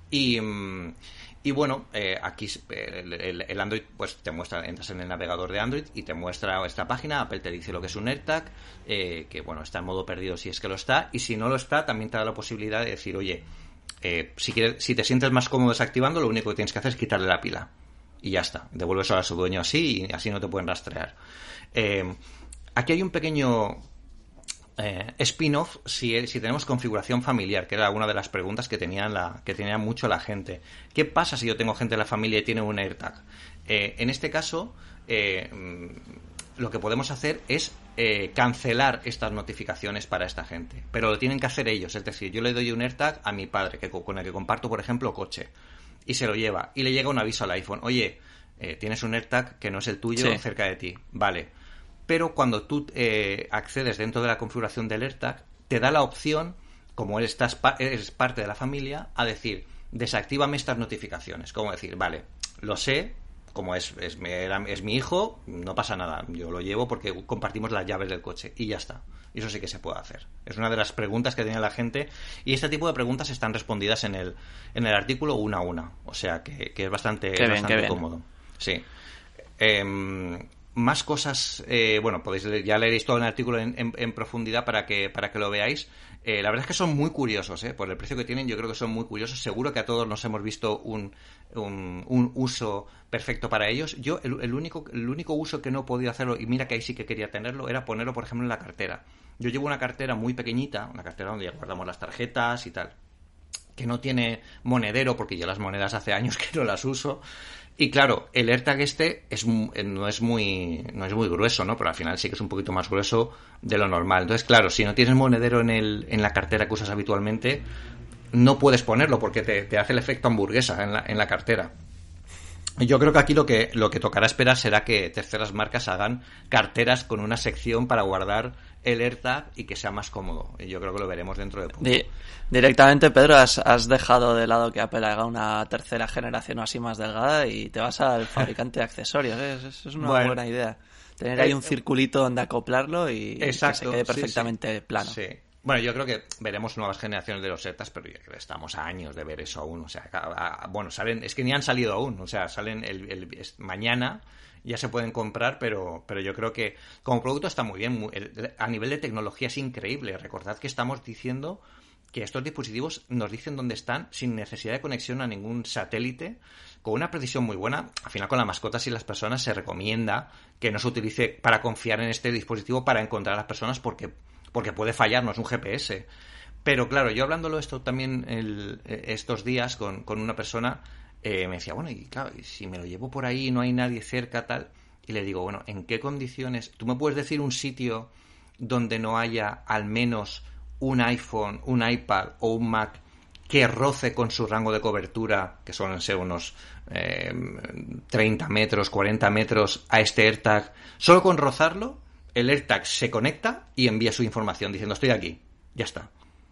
Y bueno, aquí el Android, pues te muestra, entras en el navegador de Android y te muestra esta página. Apple te dice lo que es un AirTag, que bueno, está en modo perdido si es que lo está, y si no lo está, también te da la posibilidad de decir, oye, si te sientes más cómodo desactivando, lo único que tienes que hacer es quitarle la pila. Y ya está, devuelves a su dueño así y así no te pueden rastrear. Aquí hay un pequeño spin-off si tenemos configuración familiar, que era una de las preguntas que tenía mucho la gente. ¿Qué pasa si yo tengo gente en la familia y tiene un AirTag? En este caso, lo que podemos hacer es cancelar estas notificaciones para esta gente, pero lo tienen que hacer ellos. Es decir, yo le doy un AirTag a mi padre, con el que comparto, por ejemplo, coche, y se lo lleva, y le llega un aviso al iPhone, oye, tienes un AirTag que no es el tuyo cerca de ti, vale. Pero cuando tú accedes dentro de la configuración del AirTag, te da la opción, como eres parte de la familia, a decir, desactívame estas notificaciones. Como decir, vale, lo sé, como es mi hijo, no pasa nada, yo lo llevo porque compartimos las llaves del coche y ya está. Y eso sí que se puede hacer. Es una de las preguntas que tenía la gente, y este tipo de preguntas están respondidas en el artículo una a una. O sea que es bastante cómodo. Sí. Más cosas, bueno, ya leeréis todo el artículo en profundidad para que lo veáis. La verdad es que son muy curiosos, por el precio que tienen. Yo creo que son muy curiosos. Seguro que a todos nos hemos visto un uso perfecto para ellos. Yo el único uso que no he podido hacerlo, y mira que ahí sí que quería tenerlo, era ponerlo, por ejemplo, en la cartera. Yo llevo una cartera muy pequeñita, una cartera donde ya guardamos las tarjetas y tal, que no tiene monedero, porque yo las monedas hace años que no las uso. Y claro, el AirTag no es muy grueso, ¿no? Pero al final sí que es un poquito más grueso de lo normal. Entonces, claro, si no tienes monedero en la cartera que usas habitualmente, no puedes ponerlo porque te hace el efecto hamburguesa en la cartera. Y yo creo que aquí lo que tocará esperar será que terceras marcas hagan carteras con una sección para guardar el AirTag y que sea más cómodo. Y yo creo que lo veremos dentro de poco. Directamente, Pedro, has dejado de lado que Apple haga una tercera generación o así más delgada y te vas al fabricante de accesorios. Es una buena idea. Tener ahí un circulito donde acoplarlo y que se quede perfectamente plano. Sí. Bueno, yo creo que veremos nuevas generaciones de los AirTags, pero yo creo que estamos a años de ver eso aún. O sea, salen, es que ni han salido aún. O sea, salen mañana, ya se pueden comprar, pero yo creo que como producto está muy bien. A nivel de tecnología es increíble. Recordad que estamos diciendo que estos dispositivos nos dicen dónde están sin necesidad de conexión a ningún satélite, con una precisión muy buena. Al final, con las mascotas y las personas se recomienda que no se utilice para confiar en este dispositivo para encontrar a las personas porque puede fallar, no es un GPS. Pero claro, yo hablándolo esto también estos días con una persona, me decía, bueno, y claro, si me lo llevo por ahí y no hay nadie cerca, tal, y le digo, bueno, ¿en qué condiciones? ¿Tú me puedes decir un sitio donde no haya al menos un iPhone, un iPad o un Mac que roce con su rango de cobertura, que suelen ser unos 30 metros, 40 metros, a este AirTag? Solo con rozarlo, el AirTag se conecta y envía su información diciendo estoy aquí, ya está.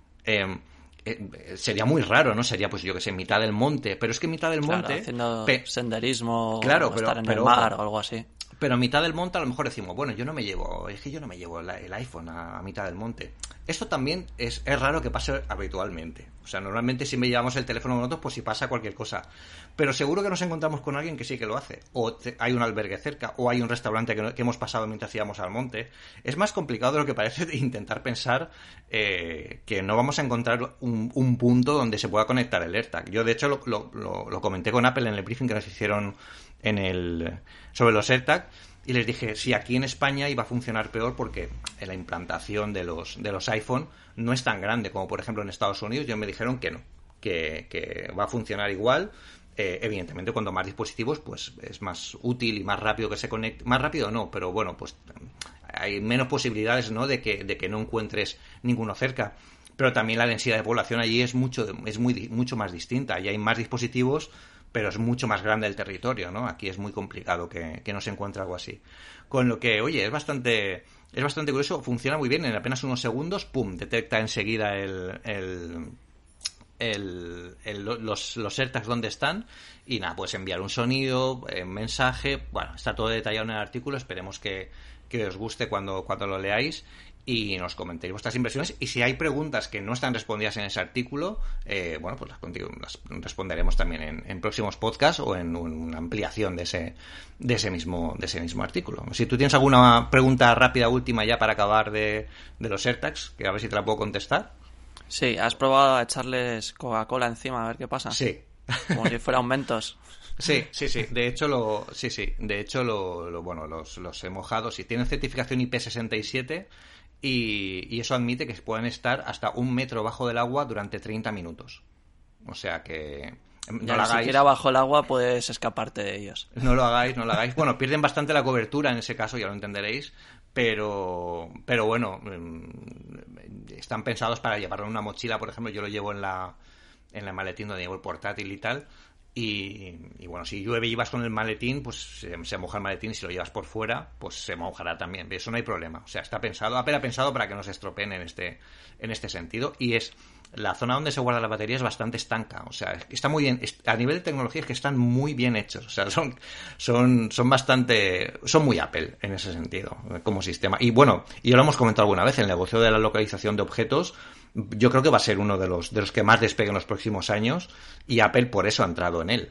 Sería muy raro, ¿no? Sería, pues yo que sé, mitad del monte, pero es que mitad del monte... haciendo senderismo, claro, o estar en el mar o algo así. Pero a mitad del monte a lo mejor decimos, bueno, yo no me llevo el iPhone a mitad del monte. Esto también es raro que pase habitualmente. O sea, normalmente si me llevamos el teléfono con nosotros, pues si pasa cualquier cosa. Pero seguro que nos encontramos con alguien que sí que lo hace. O hay un albergue cerca, o hay un restaurante que hemos pasado mientras íbamos al monte. Es más complicado de lo que parece de intentar pensar que no vamos a encontrar un punto donde se pueda conectar el AirTag. Yo, de hecho, lo comenté con Apple en el briefing que nos hicieron sobre los AirTag, y les dije si aquí en España iba a funcionar peor porque la implantación de los iPhone no es tan grande como por ejemplo en Estados Unidos. Ellos me dijeron que no, que va a funcionar igual. Evidentemente cuando más dispositivos pues es más útil y más rápido que se conecte, más rápido no, pero bueno, pues hay menos posibilidades, ¿no?, de que no encuentres ninguno cerca. Pero también la densidad de población allí es mucho más distinta. Allí hay más dispositivos, pero es mucho más grande el territorio, ¿no? Aquí es muy complicado que no se encuentre algo así. Con lo que, oye, es bastante curioso, funciona muy bien, en apenas unos segundos, ¡pum!, detecta enseguida los AirTags donde están y nada, puedes enviar un sonido, un mensaje, bueno, está todo detallado en el artículo, esperemos que os guste cuando lo leáis y nos comentéis vuestras impresiones, y si hay preguntas que no están respondidas en ese artículo, bueno, pues las responderemos también en próximos podcasts o en una ampliación de ese mismo artículo. Si tú tienes alguna pregunta rápida última ya para acabar de los AirTags, que a ver si te la puedo contestar. Sí, ¿has probado a echarles Coca-Cola encima a ver qué pasa? Sí. Como si fuera un Mentos. Sí. De hecho, los he mojado. Sí, tienen certificación IP67 y eso admite que pueden estar hasta 1 metro bajo del agua durante 30 minutos. O sea que no lo hagáis. Ni siquiera bajo el agua puedes escaparte de ellos. No lo hagáis. Bueno, pierden bastante la cobertura en ese caso, ya lo entenderéis. Pero bueno, están pensados para llevarlo en una mochila, por ejemplo. Yo lo llevo en la maletín donde llevo el portátil y tal. Y bueno, si llueve y llevas con el maletín, pues se moja el maletín, y si lo llevas por fuera, pues se mojará también. Eso no hay problema. O sea, está pensado, Apple ha pensado para que no se estropeen en este sentido. Y la zona donde se guarda la batería es bastante estanca. O sea, está muy bien. A nivel de tecnología es que están muy bien hechos. O sea, son muy Apple en ese sentido, como sistema. Y bueno, y ya lo hemos comentado alguna vez, el negocio de la localización de objetos, yo creo que va a ser uno de los que más despegue en los próximos años, y Apple por eso ha entrado en él,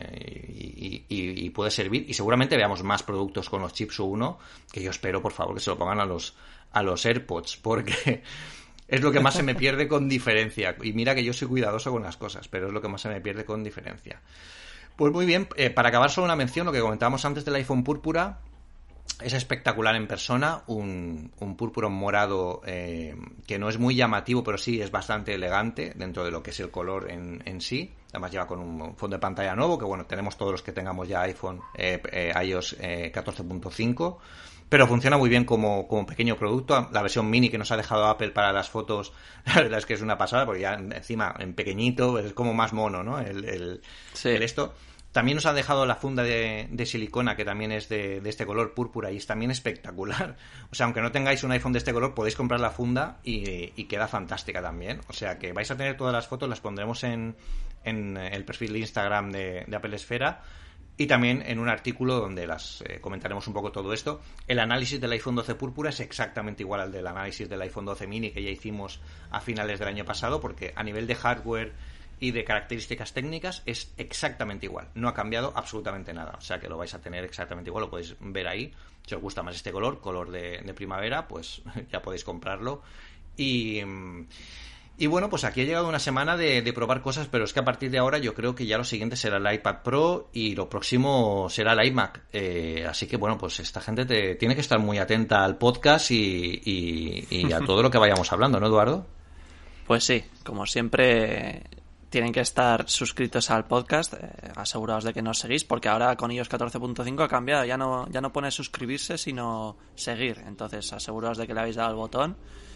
y puede servir, y seguramente veamos más productos con los chips U1, que yo espero, por favor, que se lo pongan a los AirPods, porque es lo que más se me pierde con diferencia, y mira que yo soy cuidadoso con las cosas, pero es lo que más se me pierde con diferencia. Pues muy bien, para acabar solo una mención, lo que comentábamos antes del iPhone púrpura. Es espectacular en persona, un púrpura morado que no es muy llamativo, pero sí es bastante elegante dentro de lo que es el color en sí. Además lleva con un fondo de pantalla nuevo, que bueno, tenemos todos los que tengamos ya iPhone, iOS 14.5, pero funciona muy bien como pequeño producto. La versión mini que nos ha dejado Apple para las fotos, la verdad es que es una pasada, porque ya encima en pequeñito es como más mono, ¿no? Sí. El esto. También nos han dejado la funda de silicona, que también es de este color púrpura, y es también espectacular. O sea, aunque no tengáis un iPhone de este color, podéis comprar la funda y queda fantástica también. O sea, que vais a tener todas las fotos, las pondremos en el perfil de Instagram de Apple Esfera, y también en un artículo donde las comentaremos un poco todo esto. El análisis del iPhone 12 púrpura es exactamente igual al del análisis del iPhone 12 mini que ya hicimos a finales del año pasado, porque a nivel de hardware y de características técnicas es exactamente igual, no ha cambiado absolutamente nada, o sea que lo vais a tener exactamente igual, lo podéis ver ahí. Si os gusta más este color de primavera, pues ya podéis comprarlo. Y bueno, pues aquí ha llegado una semana de probar cosas, pero es que a partir de ahora yo creo que ya lo siguiente será el iPad Pro y lo próximo será el iMac, así que bueno, pues esta gente tiene que estar muy atenta al podcast y a todo lo que vayamos hablando, ¿no, Eduardo? Pues sí, como siempre tienen que estar suscritos al podcast, asegurados de que nos seguís, porque ahora con iOS 14.5 ha cambiado, ya no pone suscribirse, sino seguir. Entonces aseguraos de que le habéis dado el botón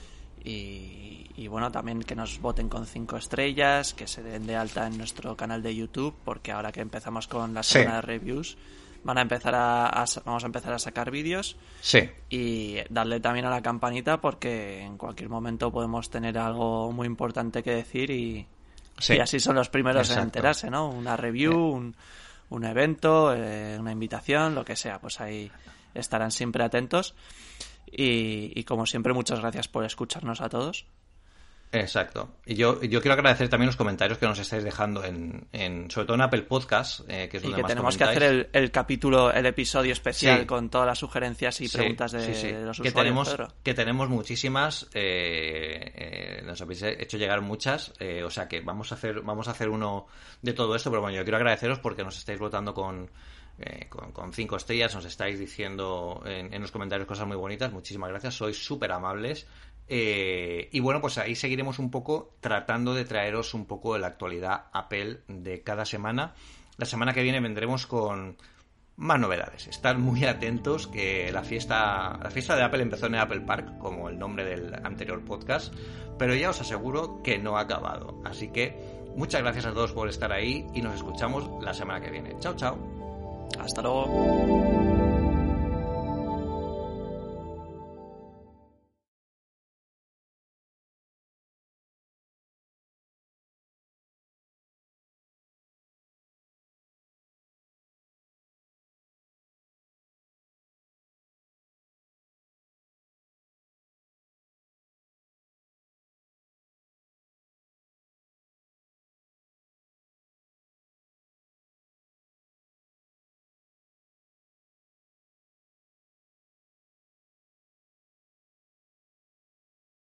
y bueno, también que nos voten con 5 estrellas, que se den de alta en nuestro canal de YouTube, porque ahora que empezamos con la semana de reviews vamos a empezar a sacar vídeos. Sí. Y darle también a la campanita, porque en cualquier momento podemos tener algo muy importante que decir y así son los primeros en enterarse, ¿no? Una review, un evento, una invitación, lo que sea, pues ahí estarán siempre atentos. Y como siempre, muchas gracias por escucharnos a todos. Exacto. Y yo quiero agradecer también los comentarios que nos estáis dejando sobre todo en Apple Podcast, que es donde que más tenemos comentáis. que hacer el episodio especial con todas las sugerencias y preguntas de los usuarios, que tenemos muchísimas, nos habéis hecho llegar muchas, o sea que vamos a hacer uno de todo esto, pero bueno, yo quiero agradeceros porque nos estáis votando con con 5 estrellas, nos estáis diciendo en los comentarios cosas muy bonitas. Muchísimas gracias, sois súper amables. Y bueno, pues ahí seguiremos un poco tratando de traeros un poco de la actualidad Apple de cada semana. La semana que viene vendremos con más novedades. Estad muy atentos, que la fiesta de Apple empezó en el Apple Park, como el nombre del anterior podcast, pero ya os aseguro que no ha acabado. Así que muchas gracias a todos por estar ahí y nos escuchamos la semana que viene. Chao, chao. Hasta luego.